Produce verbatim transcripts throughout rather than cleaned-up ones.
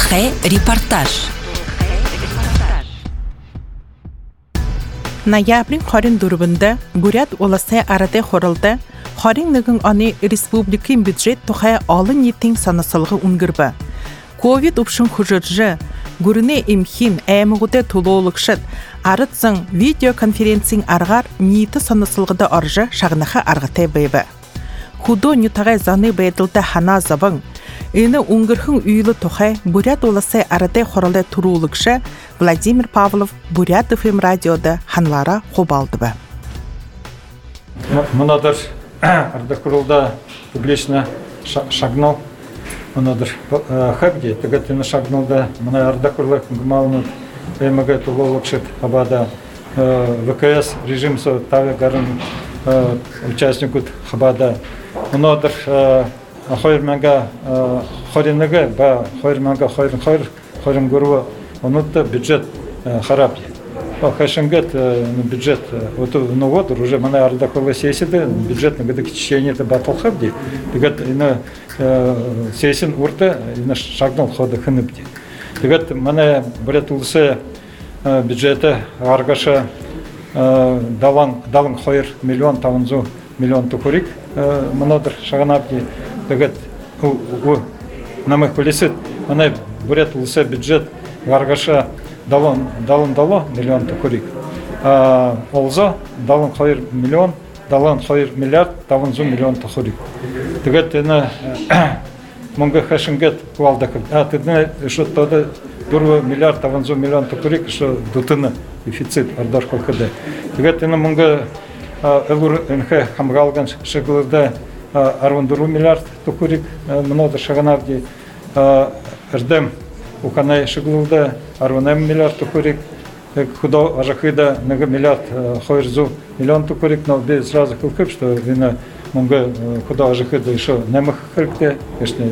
Толхе репортаж. Ноябрь хорин дурбында Бурят оласы арады хорылды. Хорин нэгэн оны республикийн бюджет тухай олон нийтийн санасалгы үнгэрбэ. Ковид өвшин хүжиржэ гүрнэ эмхим аймагуудад тулуулагшид арадсан видеоконференцийн аргаар нийт санасалгыда орж шагнаха аргатай байв. Худо нютагай заны байдалда ханаа заван энэ үнгэрхэн үйлы тухай Бурят уласы арады хорылды туруулагша Владимир Павлов Бурят эф эм радиода ханлара хубалдыбы. Мынадыр ардакурулда публично шагнал. Мынадыр хабди тегатина шагналда мына ардакурлы гмалны эмага тулуулукшит хабада ВКС режим со таве гарын участникут хабада. Мынадыр хойр манга хоринага ба хойр манга хойр хойр хорин гуру онутта бюджет харап. Хашингет бюджет вот ну вот уже мана ардакурлы сессияда бюджетный годы кичение это батл хабди. Тегат ина сессин урта ина шагнал хода хыныбди. Тегат мана Бурят улысы бюджета аргаша далан далан хойр миллион таванзу миллион тукурик манадыр шаганабди. Тегат у намых полисит мана Бурят улысы бюджет аргаша далан далан дало миллион тукурик. Олза далан хойр миллион далан хойр миллиард таванзу миллион тукурик. Тегат ина монга хашингет куалдак. А тедне что тогда дурва миллиард таванзу миллион тукурик что дутына дефицит ардаш колкада. Тегат ина монга элур энхе хамгалган шеглда арвандуру миллиард тукурик много шаганавди эрдем уканай шеглда арванем миллиард тукурик. Худо ажахида нега миллиард хойрзу миллион тукурик, но без сразу кулкып что вина монга худо ажахида еще немах хрикте, конечно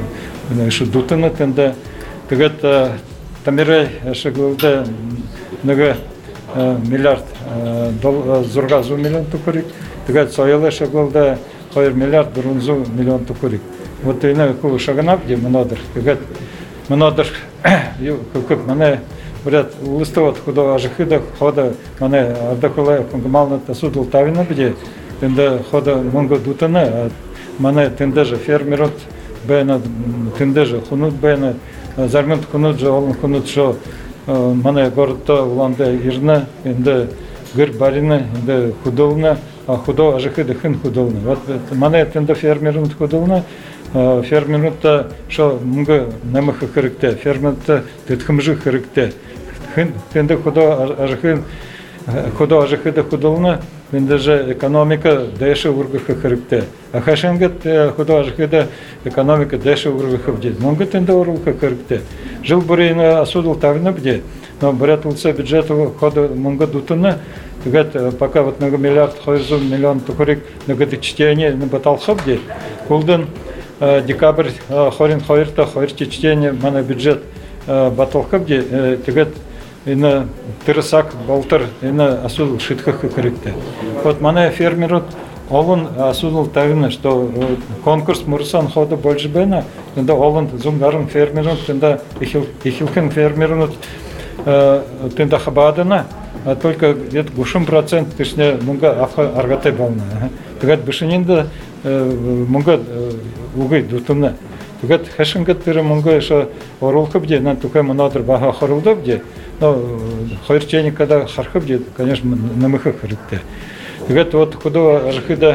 еще дутына тенде. Тегат тамирай шеглда нега миллиард зурга зу миллион тукурик. Тегат сояле шеглда хойр миллиард дурунзу миллион тукурик. Вот ина кул шаганап где мнодер. Тегат мнодер кулкып мане Бурят улыстыват худо ажахида хода мане ардакулай конгмална тасудул тавина бде тенде хода монго дутана мане тенде же фермерот бена тенде же хунут бена зармент хунут же он хунут шо мане городто уланда ирна тенде гыр барина тенде худолна а худо ажахида хин худолна вот мане тенде фермерот худолна фермерот шо монго намах хрикте фермерот тетхмжи хрикте тенде худо ажахин худо ажахида худолна тенде же экономика дэше ургыха хрикте а хашингет худо ажахида экономика дэше ургыха бде монго тенде ургыха хрикте жил бурейна асудул тавина бде но Бурят улысы бюджету хода монго дутына тегат пока вот много миллиард хойзу миллион тукурик нагады чтение на баталха бде кулден декабрь хорин хойрта хойрти чтение мана бюджет баталха бде тегат ина тырысак балтыр ина асудул шитках хрикте. Вот мана фермерут олын асудул тавина что конкурс мурсан хода больше бена тенда олын зунгарын фермерут тенда ихилкен фермерут тенда хабадана только где-то гушим процент тышне мунга афа аргате бална. Тегат бешенинда мунга угай дутуна. Тегат хашингат тыры мунга еще орулка бде на тука манадр баха хорулда бде. Но хойрчени когда хархаб бде конечно намыха хрикте. Тегат вот худо ажахида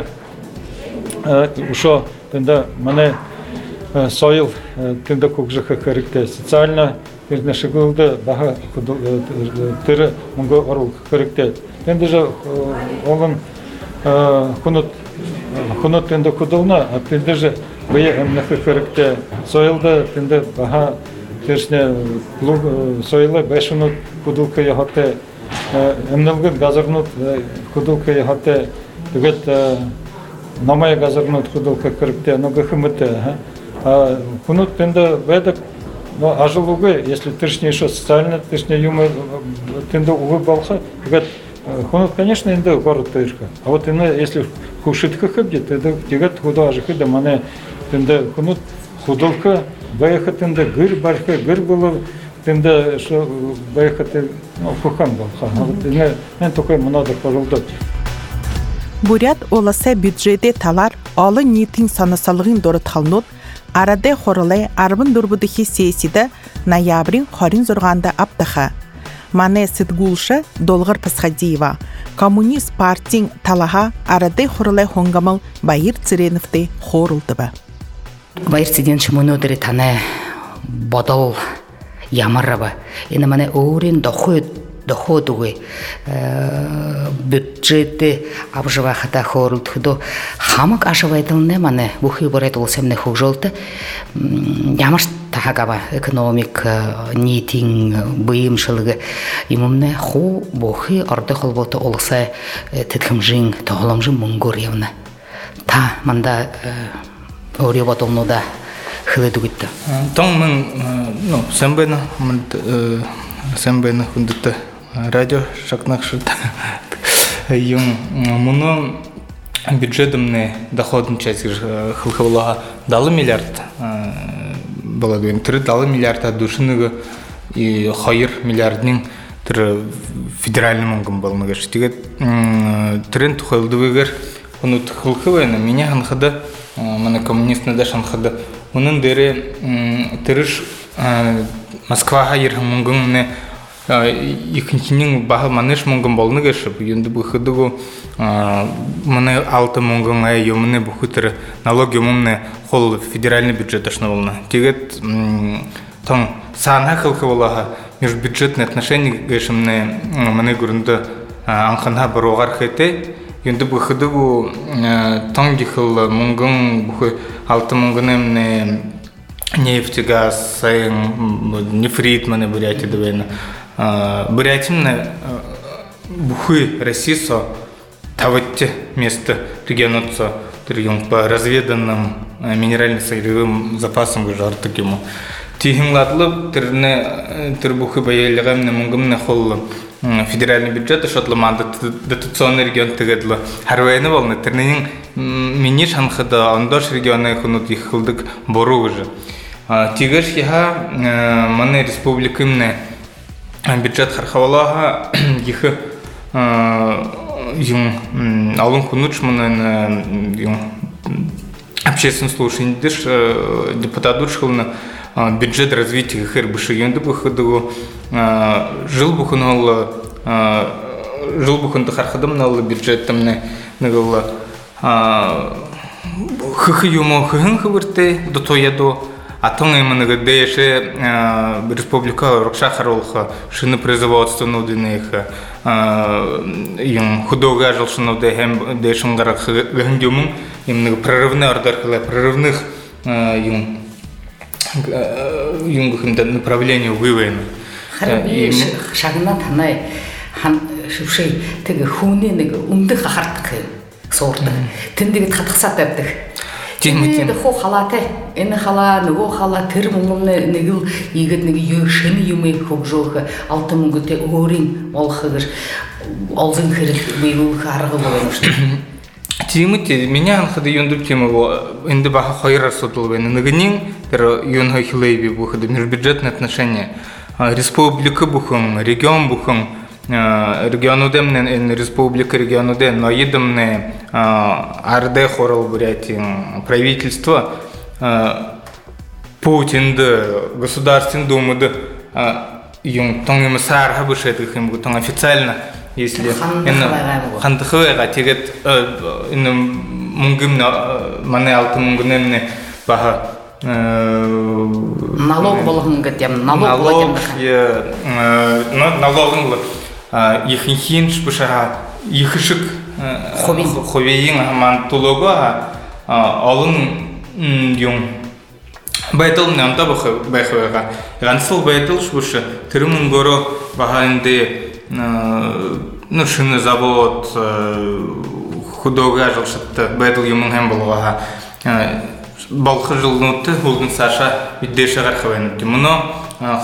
ушо тенда мане соил тенда кукжаха хрикте социально Нашигулда баха тыры мунга орул хрикте. Тенда же он хунут хунут тенда кудулна, а тенда же бые эмнахы хрикте. Соилда тенда баха тешне луг соила бешунут кудулка яхате эмнелгын газарнут кудулка яхате. Тегет намай газарнут кудулка хрикте, но гахмете. А хунут тенда ведак но ажылугы, если тышне еще социально, тышне юмор, тенда увы балха, говорят, хунут, конечно, инда город тышка. А вот инда, если хушитка хабди, тогда тягат худа ажихида мане тенда хунут худолка байхатында гыр барха гыр было тында что байхаты ну хухан был ха мен только много порылды. Бурят оласы бюджеты талар алы нитин санасалыгын доротхалнут арады хорылай арбын дурбудыхи сессида ноябрин хорин зорганда аптаха. Мане Сидгулша Долгар Пасхадиева Коммунист партийн талаха арады хорылай хонгамал Байыр Цыреновты хорулдыба. Байыр Цыденші мөнөдері таны бодол ямарраба. Ені мане өрін доходуғы бюджеті абжывахата хорулдыхыду хамық ажывайдылны мане бұхи борайд олсемне хужолты ямаш тахагава экономик нитин быйымшылығы имумне ху бұхи орды қолботы олса тетхімжин тоғыламжин мұңгур явна. Та манда ори батомнуда хылыду гитті. Тоң мен, ну, сәмбәні, сәмбәні хүндікті радио шақнақшыды. Юм, мұны бюджетімне доходын часть хылхывылаға далы миллиард болады. Түрі далы миллиард адушыныға и хайыр миллиардның түрі федеральный мұңғым болыныға. Штегет түрін тұқылды вегер оны хылхывайны. Меня ханхады, мана коммунистны да шанхады. Оның дәрі түріш Москваға ерхім мұңғымны екіншінің бағы маныш мұңғым болыны кешіп, енді бұқыдығы мұны алты мұңғыңа еміні бұқытыры налог емімні қол федеральный бюджет ашына болыны. Тегет тоң сағына қылқы болаға межбюджетный отношение кешімні мұны көрінді аңқанға бір оғар қайты. Енді бұқыдығы тоң декіл мұңғың бұқы алты мұңғын нефть, газ, нефрит, мане Бурятия довольно. Бурятия бухы Россия, таватте место регионуца, регион по разведанным минерально-сырьевым запасам жарты кему. Тихим ладлы, терне тербухы бояльгамны мунгамны холлы. Федеральный бюджет шотлыманды дотационный регион тегедлы. Харвайны волны терненин мини шанхада андош регионы хунут ихылдык бору уже. Тигаш яха маны республикымны бюджет хархавалаха ихы юм алын хунуч маны юм общественный слушатель депутат душхылны бюджет развития хербыши юнды бухыдыгу жил бухынал жил бухынды хархадым нал бюджетымны нагылла хыхы юмо хыхын хыбырты до тояду атон именно дэше республика Рокша Харолха шины производства нудиных им худога жилшину дэхэм дэшингарах гэндюмун именно прорывные ордеркалы прорывных им юнгухында направление вывоена. Харби шагнат ханай хан шушей теге хуни неге ундых хартхы сорта. Тендеге татхсатаддык. Тимитин хо халате эне хала нөгөө хала тэр мөнгөмне нэгэл ийгэд нэг ёшин юм хөгжөөх алты мөнгөтэй өөрийн олхогэр олзын хэрэг бийгүү харга болгоно шүү. Тимити меня анхады юнду тему инде баха хайра судал бен нэгнин тэр юн хайлеби бухады межбюджетные отношения республика бухан регион бухан регионудемне республика регионуден но едемне арде хорал Бурятии правительство Путин да государственный думы да юн тонгем сар хабышетых им гутон официально если хандхвега тегет ин мунгымна мане алты мунгынемне баха налог болгон гетем налог налог налогын ихин шпыша ихшик ховеин аман тулога алын юн байтыл намда баха бахвега гансыл байтыл шпыша тэрмун горо баханде ну шины завод худога жилшытты байтыл юмын хэм болгага балхы жылнуты улдын саша биддеше гархавайнды муно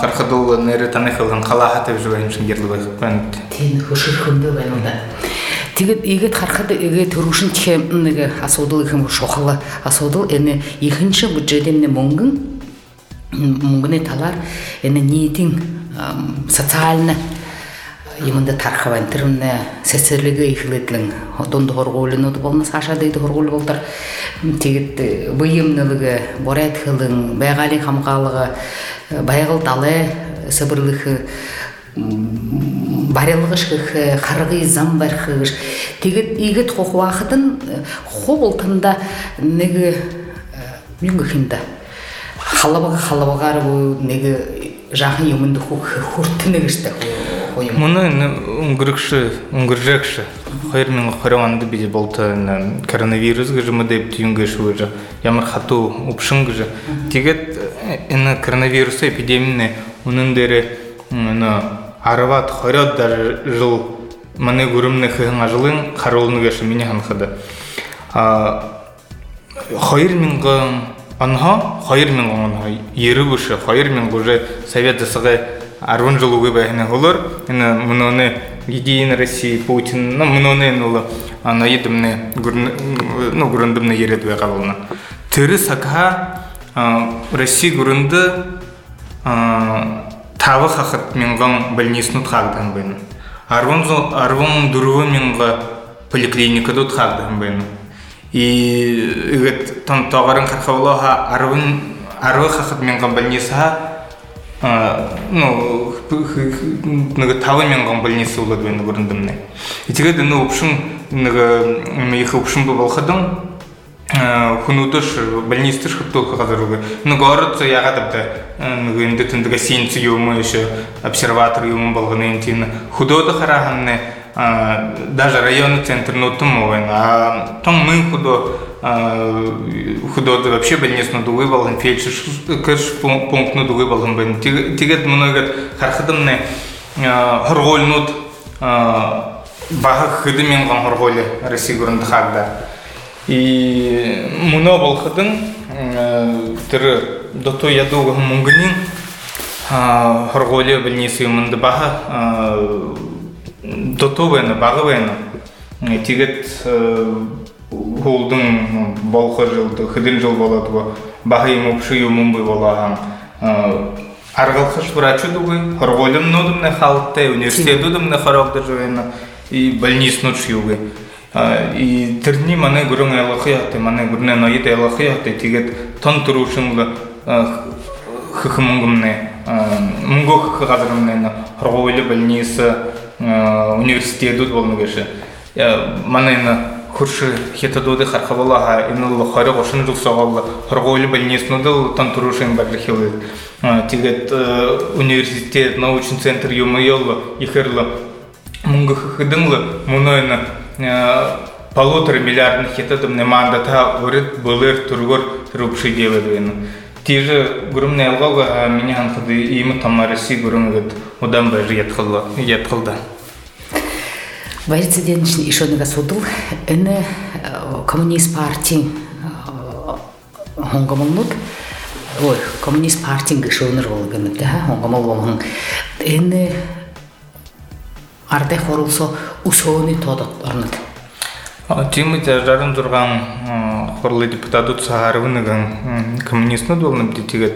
хархадыл нere таныхылган калаха деп жүргөншүн герле байкан тен хушурхунды байнда Тэгээд игээд харахад игээ төрөвшин тхэ нэг асуудал их юм шохол асуудал энэ ихэнх бюджетийн мөнгөн мөнгөний талаар энэ нийтийн социальны юмд тарах байна. Тэрнээ сэцэрлэгээ ихлэдлэн дунд хоргуулнууд болно цаашаа дэд хоргуул болдор тэгээд буймнэлэг борет хөлн байгалийн хамгаалга байгаль далай сэбэрлэх барилгашгах харгый зам барих тэгээд игэд хухвахтан хуултанда нэг юм гэнда халавага халавагаар нэг жаахан юмд хүртэнэ гэжтэй хөө муны өнгөрөгш өнгөржэгш хоёр мянга двадцать онд бий болтой коронавирус гэж мэдэв юнгэж үү ямар хатуу өвшин гэж тэгээд энэ коронавирус эпидемийн үнэн дээр энэ Арват хорёд жил маны гүрэмнэх ажлын харуулнагаш миний ханахад а хоёр мянган онхо хоёр мянган онхо ерөгөш хоёр мянга уже совет засагы арван жил үгүй байна холор энэ мөнөне Единая Россия Путин ну мөнөне нул анаидмне ну гүрэндэмне яриад байгаа болно тэр сакха Россия гүрэнд а тавах хахад мянган больницнууд хаагдан байна. арван дөрвөн мянга поликлиникадууд хаагдан байна. И игэт тон тоогарын хархавлаа арван хахад мянган больница ну нэг таван мянган больница болоод байна гүрэндэмнэ. Тэгээд энэ өвшин нэг их өвшин болоход хүнүүдш больництер хөтөх газар нэг город ягаад нэг энэ тэндэг синц юм еще обсерватор юм болгоны энэ худод харахны даже районный центр нутом а там мы худо худод вообще больницу дугывал фельдшер кэш пункт дугывал бен тэгээд много харахадны хоргоолнууд бага хэдэн хоргоолы Россия гүрэнд хаагда и муно болохдын тэр дото ядууг мөнгөний хоргоолы больницы юмд бага дото байна бага байна тэгээд холдын болох жыл хэдэн жил болоод бага юм өвши юм бий болоо аргалхаш врачудуг хоргоолын нодымны халтай университетудымны хорогдож байна и больницнууд шиуг и тэрний манай гүрэн ялахяатай манай гүрнэ ноёд ялахяатай тэгээд тон төрөвшин хөхмөнгөмнэ мөнгөх газармнэ хоргоолы больница университетуд болно гэш манай хурш хятадуды хархавлаа энэ хорог ошин жил согол хоргоолы больницнууд тон төрөвшин барихил тэгээд университет научный центр юмёл ихэрл мөнгөх хэдэн мөнөйн полутора миллиардных хятадымны мандата урыд былыр тургор турупши девэдвен. Тиже гүрэмнэ ялгауга меня ханхады имы тамма Россия гүрэмгэд удан бэжи ятхылда. Вайрцэден еще нэг асуудал энэ коммунист партии хонгомолнууд ой коммунист партийн гишүүнэр болгоно да хонгомол болгон энэ ардай хорулсо усооны тодот орнод. Тимэт жарган зурган хорлы депутатууд саарвнаган коммунистнууд болно тэгээд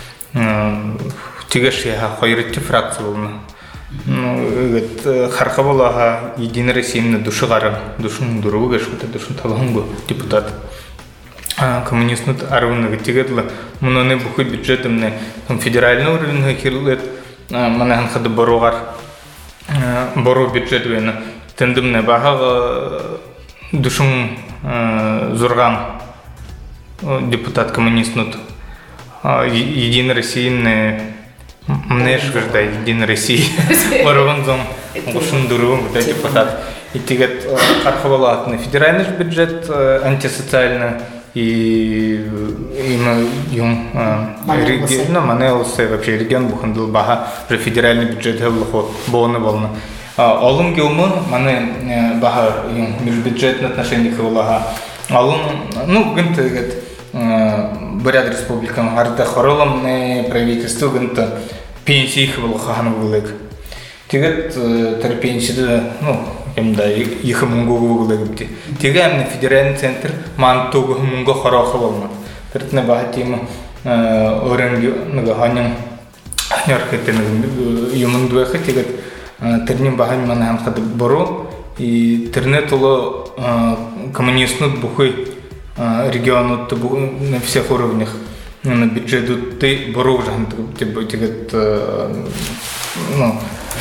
тэгэш яа хоёрт фракц болно. Тэгээд хархавлаа Единая Россия душгара душн дөрвөг ашигтай душн талханго депутат коммунистнууд арвнаг тэгээд мөнөний бүхэл бюджетэмнэ федеральный уровень хэрлээд манай ханхад боруугаар боруу бюджет байна. Тэндэмнэ бага душун зурган депутат коммунистнууд Единая Россия мнеш гэрдэ Единая Россия борууган душун дөрвөн депутат и тэгээд хархавлаат федеральный бюджет антисоциальный и им юм регион манелсе вообще регион бухандыл баха про федеральный бюджет хеллохо боны волна алым геомон мане баха юм межбюджетные отношения хеллоха алым ну гэнт гэт Бурят республикан арда хоролом не правительство гэнт пенсии хеллоха ханвылык тэгээд тэр пенсиде ну эмда ихы мунго гуглагыбти. Тигамны федеральный центр мантугу мунго хорохы болмады. Тертне бахатима оренги нага ханям ханярхетен юмундуэхы тигет терним бахань манам хады боро и тернет уло коммунистнут бухой регионут на всех уровнях на бюджету ты боро уже тигет ну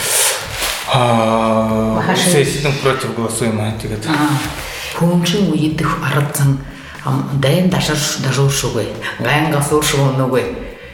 сессиям против голосуема тигет. Хунчи уйдых аратсан даем даже даже шугой гаянга соршугонугой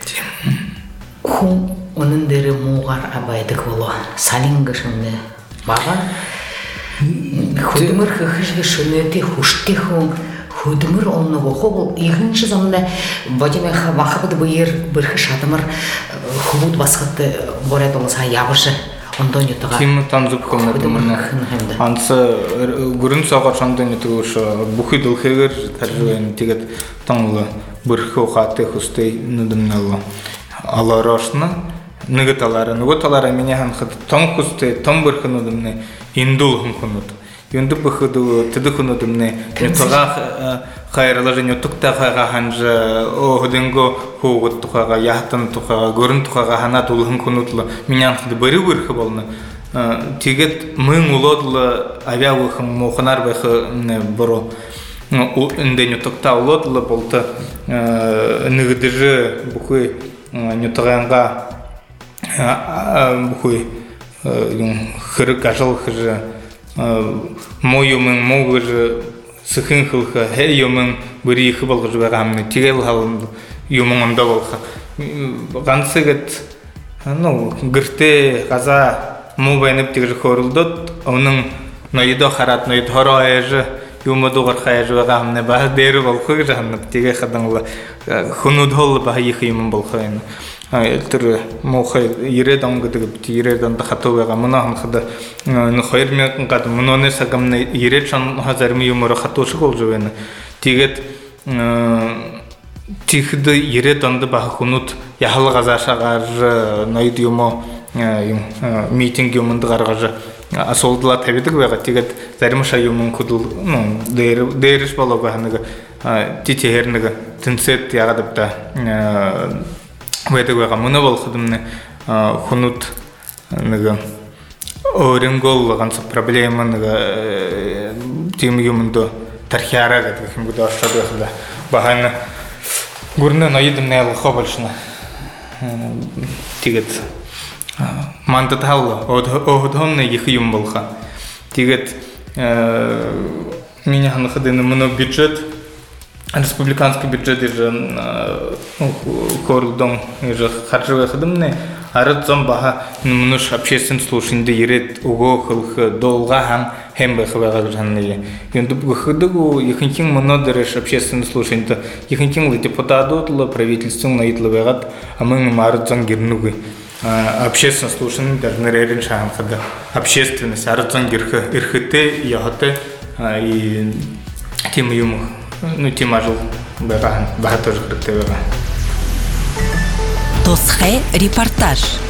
хун onun deri muğar abaydık bolo salingı şunne baba худмыр хыхыжы шөнөти хушти хун худмыр онны хобол игинчи заманда бадиме вахабыды быйыр бырхы шадымыр хубут басқытты борет олса ябышы ондон ютуга ким танзып комнатымына ансы гүрүн сагар шандын ютуш бухи дылхегер таржуен тигет таңлы бырхы хаты хустэй нудымналы аларошна нигаталары нугаталары меня ханхат том хустэй том бырхы нудымны индул хункунут юнды быхыду тыдыхунудымны ютуга хайралажын ютуктага ханжа огоденго хугут тухага яхтан тухага гөрүн тухага хана тулхын кунутлы меня ханхат быры бырхы болны тигет мын улодлы авиавыхым моханар быхы боро инден ютукта улодлы болты нигдыжы бухы нютаганга бухой хырык ажал хыжы моюмын могыжы сыхын хылха хэ юмын бүри хыбалгы жугамны тигел халын юмын анда болха гансыгыт ну гырте каза мубайнып тигжи хорулдот onun нойдо харат нойд хороэжы юмадугар хайжы жугамны ба дери болхы жанып тиге хадаңла хунудхол ба ихы юмын болхайны элтер мохай иредам гыдыгып иредам да хатовага мына хада ну хайрмякын кад муноне сагамны иред шан хазарми юмора хатошы болжуганы тигет тихды иредамды ба хунут яхал газашагар нойд юмо митинг юмынды гаргажы асолдыла табидик бага тигет зарымша юмын кудул ну дериш болога ханыга титехернега тинсет ягадыпта Вэдэгвэга мына болхыдымны хунут нэгэ оренгол ганса проблема нэгэ тим юмындо тархиара гэдэг юм гудо ашадыхда бахана гурна наидымны алха большна тигет мандаталла одхонны ихи юм болха тигет меня ханахадыны мына бюджет республиканский бюджет же кордон же харчевые ходымны арыцам баха мнуш общественный слушание ирет уго хылхы долга хан хембе хвага жанны юнду бухыдыгу ихинкин мнодереш общественный слушание ихинкин депутатотлы правительственный итлыбегат а мы марыцам гирнугы общественное слушание даже нерерин шанхада общественность арыцам гирхы ирхыте яхате и тем юму ну тема жыл бахан баха тоже крытевага. Тосхэ репортаж.